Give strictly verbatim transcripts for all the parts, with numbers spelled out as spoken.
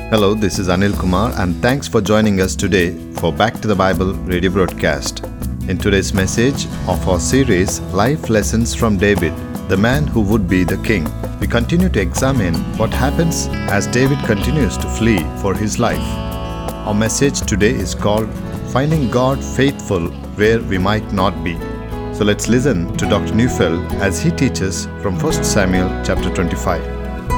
Hello, this is Anil Kumar, and thanks for joining us today for Back to the Bible radio broadcast. In today's message of our series, Life Lessons from David, the man who would be the king, we continue to examine what happens as David continues to flee for his life. Our message today is called Finding God Faithful Where We Might Not Be. So let's listen to Doctor Neufeld as he teaches from First Samuel chapter twenty-five.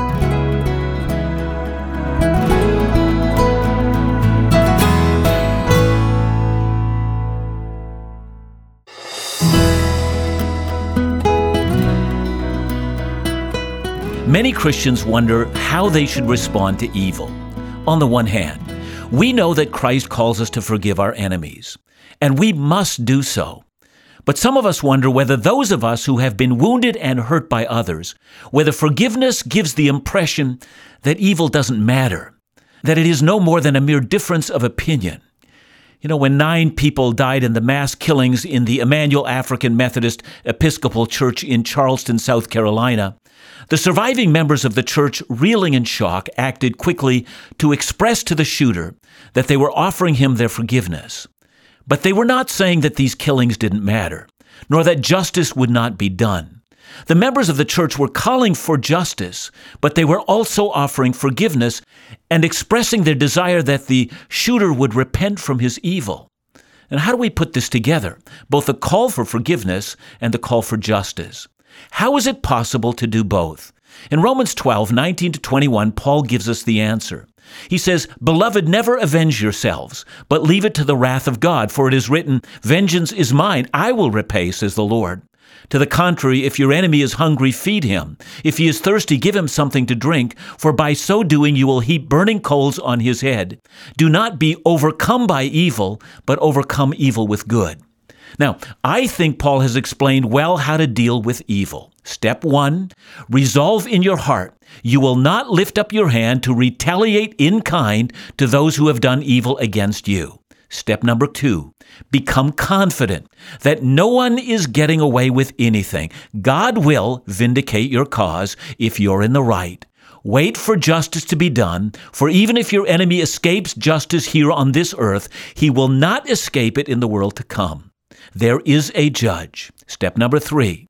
Many Christians wonder how they should respond to evil. On the one hand, we know that Christ calls us to forgive our enemies, and we must do so. But some of us wonder whether those of us who have been wounded and hurt by others, whether forgiveness gives the impression that evil doesn't matter, that it is no more than a mere difference of opinion. You know, when nine people died in the mass killings in the Emmanuel African Methodist Episcopal Church in Charleston, South Carolina, the surviving members of the church, reeling in shock, acted quickly to express to the shooter that they were offering him their forgiveness. But they were not saying that these killings didn't matter, nor that justice would not be done. The members of the church were calling for justice, but they were also offering forgiveness and expressing their desire that the shooter would repent from his evil. And how do we put this together? Both the call for forgiveness and the call for justice. How is it possible to do both? In Romans twelve, nineteen to twenty-one, Paul gives us the answer. He says, "Beloved, never avenge yourselves, but leave it to the wrath of God, for it is written, 'Vengeance is mine, I will repay,' says the Lord. To the contrary, if your enemy is hungry, feed him. If he is thirsty, give him something to drink, for by so doing you will heap burning coals on his head. Do not be overcome by evil, but overcome evil with good." Now, I think Paul has explained well how to deal with evil. Step one, resolve in your heart you will not lift up your hand to retaliate in kind to those who have done evil against you. Step number two, become confident that no one is getting away with anything. God will vindicate your cause if you're in the right. Wait for justice to be done, for even if your enemy escapes justice here on this earth, he will not escape it in the world to come. There is a judge. Step number three,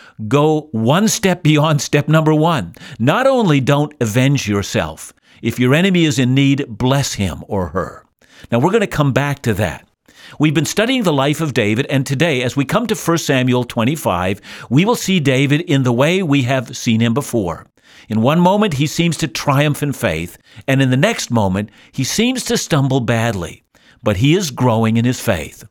go one step beyond step number one. Not only don't avenge yourself. If your enemy is in need, bless him or her. Now, we're going to come back to that. We've been studying the life of David, and today, as we come to First Samuel twenty-five, we will see David in the way we have seen him before. In one moment, he seems to triumph in faith, and in the next moment, he seems to stumble badly. But he is growing in his faith.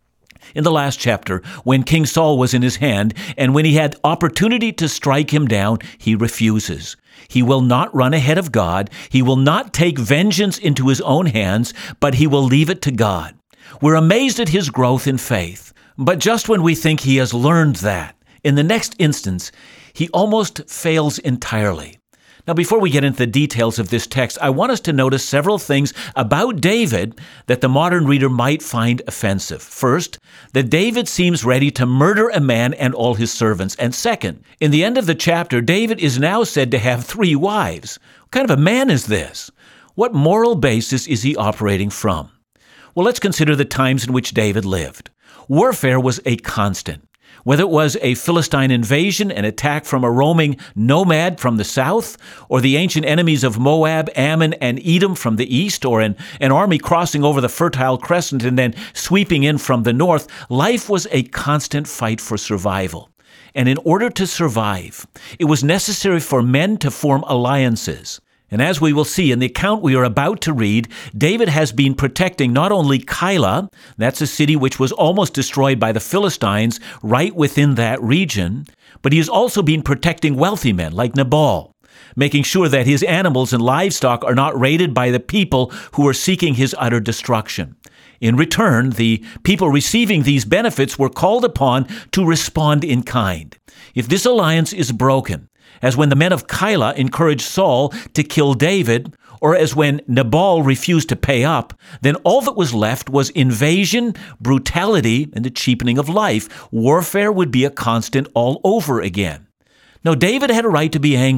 In the last chapter, when King Saul was in his hand, and when he had opportunity to strike him down, he refuses. He will not run ahead of God. He will not take vengeance into his own hands, but he will leave it to God. We're amazed at his growth in faith. But just when we think he has learned that, in the next instance, he almost fails entirely. Now, before we get into the details of this text, I want us to notice several things about David that the modern reader might find offensive. First, that David seems ready to murder a man and all his servants. And second, in the end of the chapter, David is now said to have three wives. What kind of a man is this? What moral basis is he operating from? Well, let's consider the times in which David lived. Warfare was a constant. Whether it was a Philistine invasion, an attack from a roaming nomad from the south, or the ancient enemies of Moab, Ammon, and Edom from the east, or an, an army crossing over the Fertile Crescent and then sweeping in from the north, life was a constant fight for survival. And in order to survive, it was necessary for men to form alliances. And as we will see in the account we are about to read, David has been protecting not only Keilah, that's a city which was almost destroyed by the Philistines right within that region, but he has also been protecting wealthy men like Nabal, making sure that his animals and livestock are not raided by the people who are seeking his utter destruction. In return, the people receiving these benefits were called upon to respond in kind. If this alliance is broken, as when the men of Keilah encouraged Saul to kill David, or as when Nabal refused to pay up, then all that was left was invasion, brutality, and the cheapening of life. Warfare would be a constant all over again. Now, David had a right to be angry,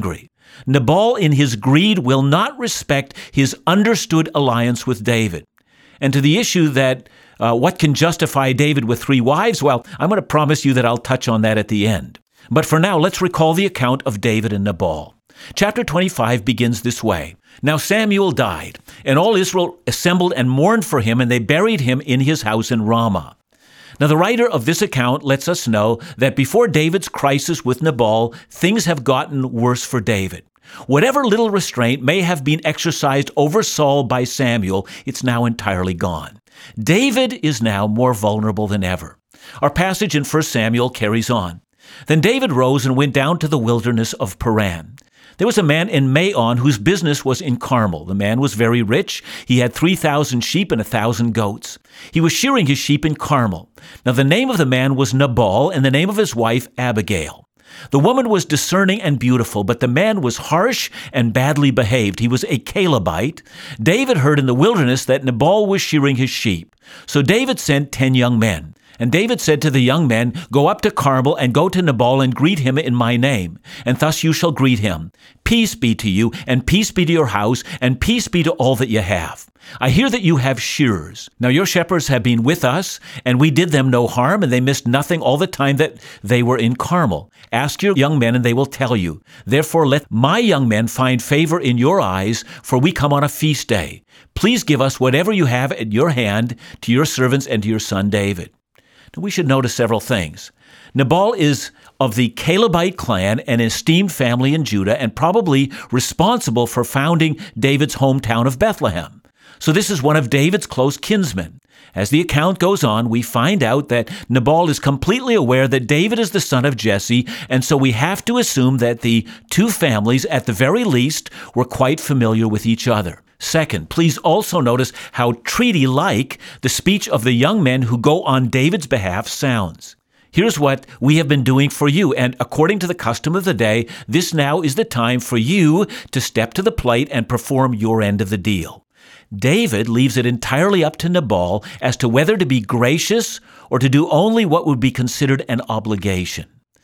Nabal, in his greed, will not respect his understood alliance with David. And to the issue that uh, what can justify David with three wives, well, I'm going to promise you that I'll touch on that at the end. But for now, let's recall the account of David and Nabal. Chapter twenty-five begins this way. Now Samuel died, and all Israel assembled and mourned for him, and they buried him in his house in Ramah. Now the writer of this account lets us know that before David's crisis with Nabal, things have gotten worse for David. Whatever little restraint may have been exercised over Saul by Samuel, it's now entirely gone. David is now more vulnerable than ever. Our passage in First Samuel carries on. Then David rose and went down to the wilderness of Paran. There was a man in Maon whose business was in Carmel. The man was very rich. He had three thousand sheep and a thousand goats. He was shearing his sheep in Carmel. Now the name of the man was Nabal, and the name of his wife Abigail. The woman was discerning and beautiful, but the man was harsh and badly behaved. He was a Calebite. David heard in the wilderness that Nabal was shearing his sheep. So David sent ten young men. And David said to the young men, "Go up to Carmel and go to Nabal and greet him in my name. And thus you shall greet him. Peace be to you, and peace be to your house, and peace be to all that you have. I hear that you have shearers. Now your shepherds have been with us, and we did them no harm, and they missed nothing all the time that they were in Carmel. Ask your young men, and they will tell you. Therefore let my young men find favor in your eyes, for we come on a feast day. Please give us whatever you have at your hand to your servants and to your son David." Now, we should notice several things. Nabal is of the Calebite clan, an esteemed family in Judah, and probably responsible for founding David's hometown of Bethlehem. So this is one of David's close kinsmen. As the account goes on, we find out that Nabal is completely aware that David is the son of Jesse, and so we have to assume that the two families, at the very least, were quite familiar with each other. Second, please also notice how treaty-like the speech of the young men who go on David's behalf sounds. Here's what we have been doing for you, and according to the custom of the day, this now is the time for you to step to the plate and perform your end of the deal. David leaves it entirely up to Nabal as to whether to be gracious or to do only what would be considered an obligation.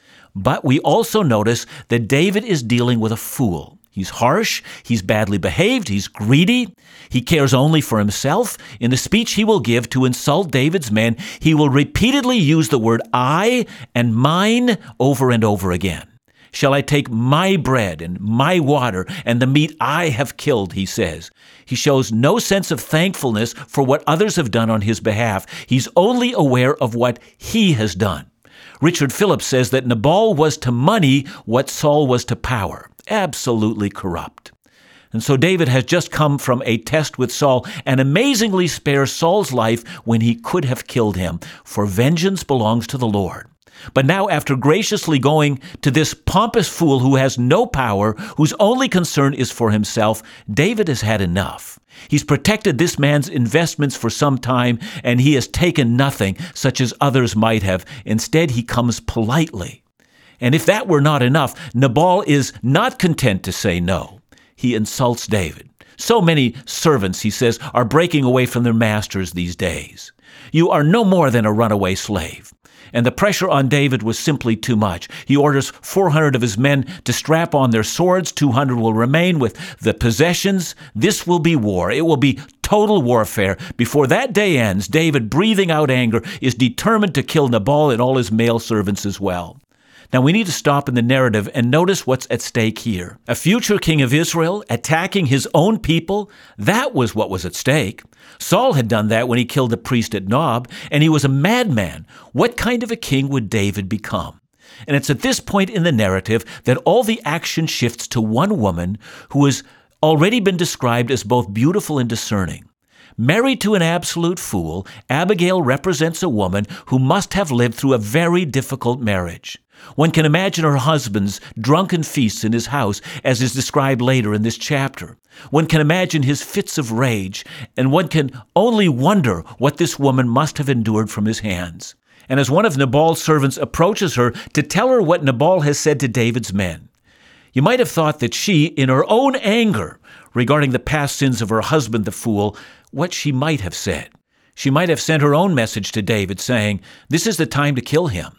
But we also notice that David is dealing with a fool. He's harsh, he's badly behaved, he's greedy, he cares only for himself. In the speech he will give to insult David's men, he will repeatedly use the word I and mine over and over again. Shall I take my bread and my water and the meat I have killed, he says. He shows no sense of thankfulness for what others have done on his behalf. He's only aware of what he has done. Richard Phillips says that Nabal was to money what Saul was to power. Absolutely corrupt. And so David has just come from a test with Saul and amazingly spares Saul's life when he could have killed him, for vengeance belongs to the Lord. But now, after graciously going to this pompous fool who has no power, whose only concern is for himself, David has had enough. He's protected this man's investments for some time, and he has taken nothing, such as others might have. Instead, he comes politely. And if that were not enough, Nabal is not content to say no. He insults David. So many servants, he says, are breaking away from their masters these days. You are no more than a runaway slave. And the pressure on David was simply too much. He orders four hundred of his men to strap on their swords. two hundred will remain with the possessions. This will be war. It will be total warfare. Before that day ends, David, breathing out anger, is determined to kill Nabal and all his male servants as well. Now, we need to stop in the narrative and notice what's at stake here. A future king of Israel attacking his own people, that was what was at stake. Saul had done that when he killed the priest at Nob, and he was a madman. What kind of a king would David become? And it's at this point in the narrative that all the action shifts to one woman who has already been described as both beautiful and discerning. Married to an absolute fool, Abigail represents a woman who must have lived through a very difficult marriage. One can imagine her husband's drunken feasts in his house, as is described later in this chapter. One can imagine his fits of rage, and one can only wonder what this woman must have endured from his hands. And as one of Nabal's servants approaches her to tell her what Nabal has said to David's men, you might have thought that she, in her own anger regarding the past sins of her husband the fool, what she might have said. She might have sent her own message to David saying, "This is the time to kill him."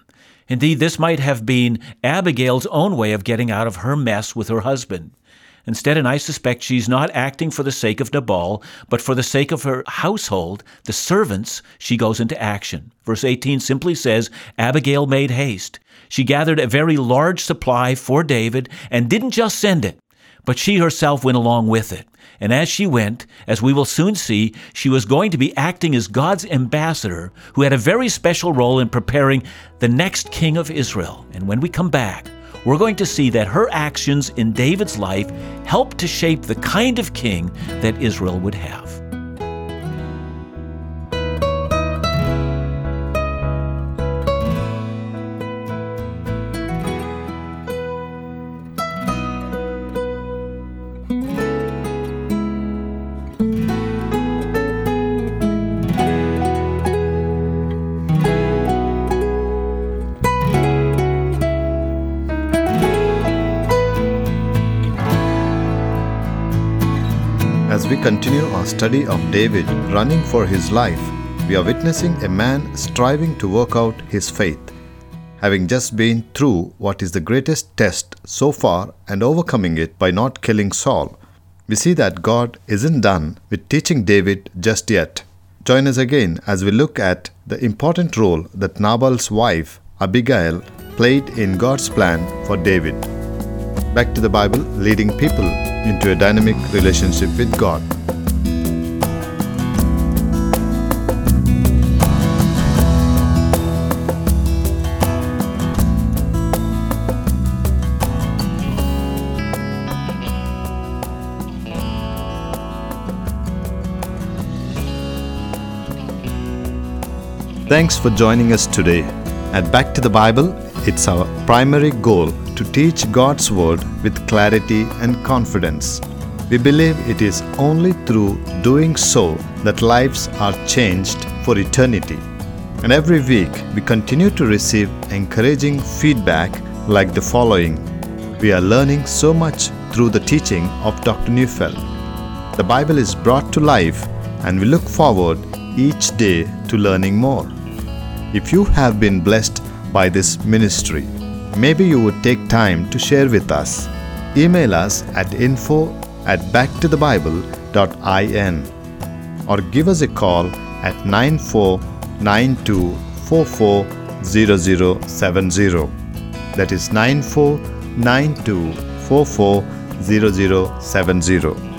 Indeed, this might have been Abigail's own way of getting out of her mess with her husband. Instead, and I suspect she's not acting for the sake of Nabal, but for the sake of her household, the servants, she goes into action. Verse eighteen simply says, Abigail made haste. She gathered a very large supply for David and didn't just send it, but she herself went along with it. And as she went, as we will soon see, she was going to be acting as God's ambassador who had a very special role in preparing the next king of Israel. And when we come back, we're going to see that her actions in David's life helped to shape the kind of king that Israel would have. As we continue our study of David running for his life, we are witnessing a man striving to work out his faith. Having just been through what is the greatest test so far and overcoming it by not killing Saul, we see that God isn't done with teaching David just yet. Join us again as we look at the important role that Nabal's wife, Abigail, played in God's plan for David. Back to the Bible, leading people into a dynamic relationship with God. Thanks for joining us today. At Back to the Bible, it's our primary goal to teach God's Word with clarity and confidence. We believe it is only through doing so that lives are changed for eternity. And every week we continue to receive encouraging feedback like the following. We are learning so much through the teaching of Doctor Neufeld. The Bible is brought to life and we look forward each day to learning more. If you have been blessed by this ministry, maybe you would take time to share with us. Email us at info at backtothebible dot in or give us a call at nine four nine two four four zero zero seven zero. That is nine four nine two four four zero zero seven zero.